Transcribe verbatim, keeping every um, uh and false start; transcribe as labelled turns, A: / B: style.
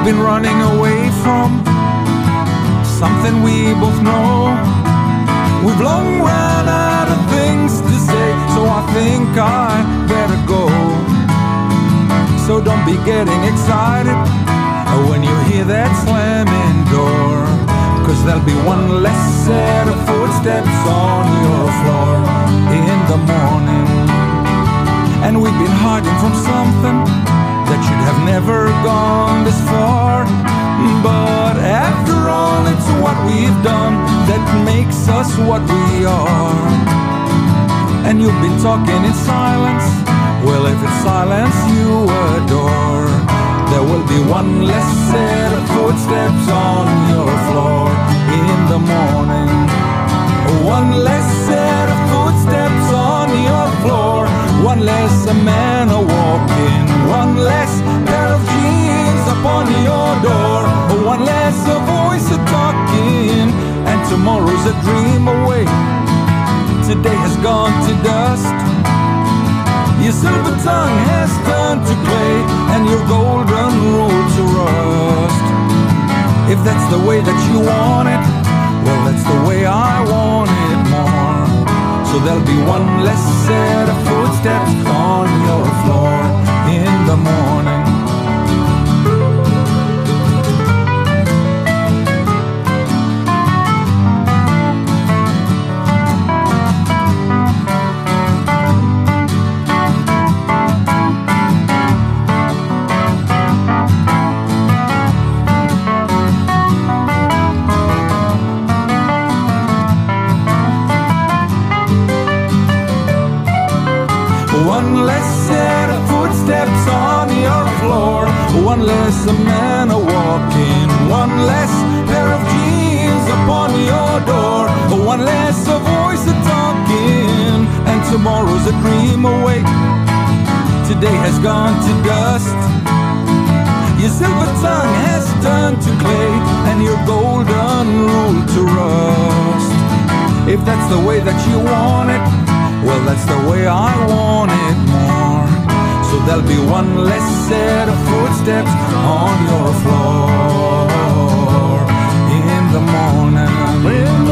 A: we've been running away from something we both know. We've long run out of things to say, so I think I better go. So don't be getting excited when you hear that slamming door, 'cause there'll be one less set of footsteps on your floor in the morning. And we've been hiding from something that should have never gone this far. But after all, it's what we've done that makes us what we are. And you've been talking in silence. Well, if it's silence you adore, there will be one less set of footsteps on your floor in the morning. One less set of footsteps on your floor. One less a man a walking. One less pair of jeans upon your door. One less a voice a talking. And tomorrow's a dream away. Today has gone to dust. Your silver tongue has turned to clay, and your golden rule to rust. If that's the way that you want it, well, that's the way I want it more. So there'll be one less set of footsteps on your floor in the morning. One less set of footsteps on your floor. One less a man a walking. One less pair of jeans upon your door. One less a voice a talking. And tomorrow's a dream away. Today has gone to dust. Your silver tongue has turned to clay, and your golden rule to rust. If that's the way that you want it, well, that's the way I want it more. So there'll be one less set of footsteps on your floor in the morning.